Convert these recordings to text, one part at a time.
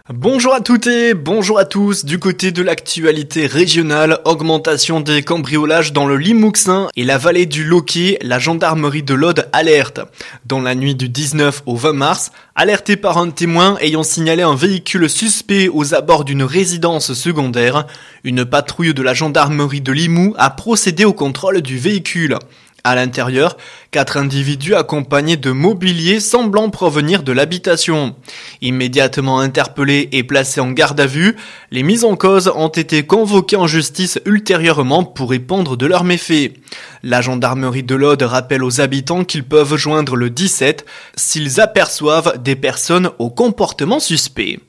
Bonjour à toutes et bonjour à tous. Du côté de l'actualité régionale, augmentation des cambriolages dans le Limousin et la vallée du Loquet, la gendarmerie de l'Aude alerte. Dans la nuit du 19 au 20 mars, alerté par un témoin ayant signalé un véhicule suspect aux abords d'une résidence secondaire, une patrouille de la gendarmerie de Limoux a procédé au contrôle du véhicule. À l'intérieur, 4 individus accompagnés de mobilier semblant provenir de l'habitation. Immédiatement interpellés et placés en garde à vue, les mises en cause ont été convoqués en justice ultérieurement pour répondre de leurs méfaits. La gendarmerie de l'Aude rappelle aux habitants qu'ils peuvent joindre le 17 s'ils aperçoivent des personnes au comportement suspect.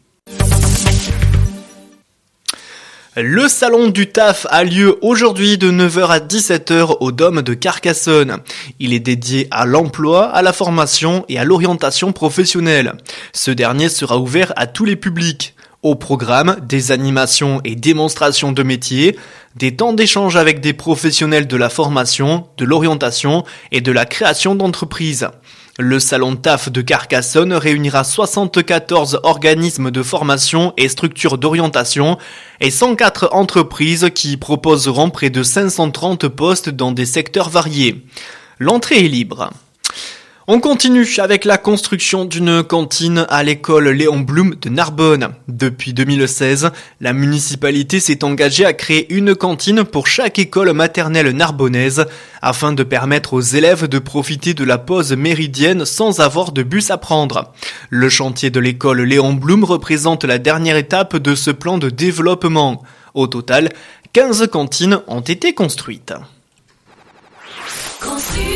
Le salon du taf a lieu aujourd'hui de 9h à 17h au Dôme de Carcassonne. Il est dédié à l'emploi, à la formation et à l'orientation professionnelle. Ce dernier sera ouvert à tous les publics. Au programme, des animations et démonstrations de métiers, des temps d'échange avec des professionnels de la formation, de l'orientation et de la création d'entreprises. Le salon TAF de Carcassonne réunira 74 organismes de formation et structures d'orientation et 104 entreprises qui proposeront près de 530 postes dans des secteurs variés. L'entrée est libre. On continue avec la construction d'une cantine à l'école Léon Blum de Narbonne. Depuis 2016, la municipalité s'est engagée à créer une cantine pour chaque école maternelle narbonnaise afin de permettre aux élèves de profiter de la pause méridienne sans avoir de bus à prendre. Le chantier de l'école Léon Blum représente la dernière étape de ce plan de développement. Au total, 15 cantines ont été construites.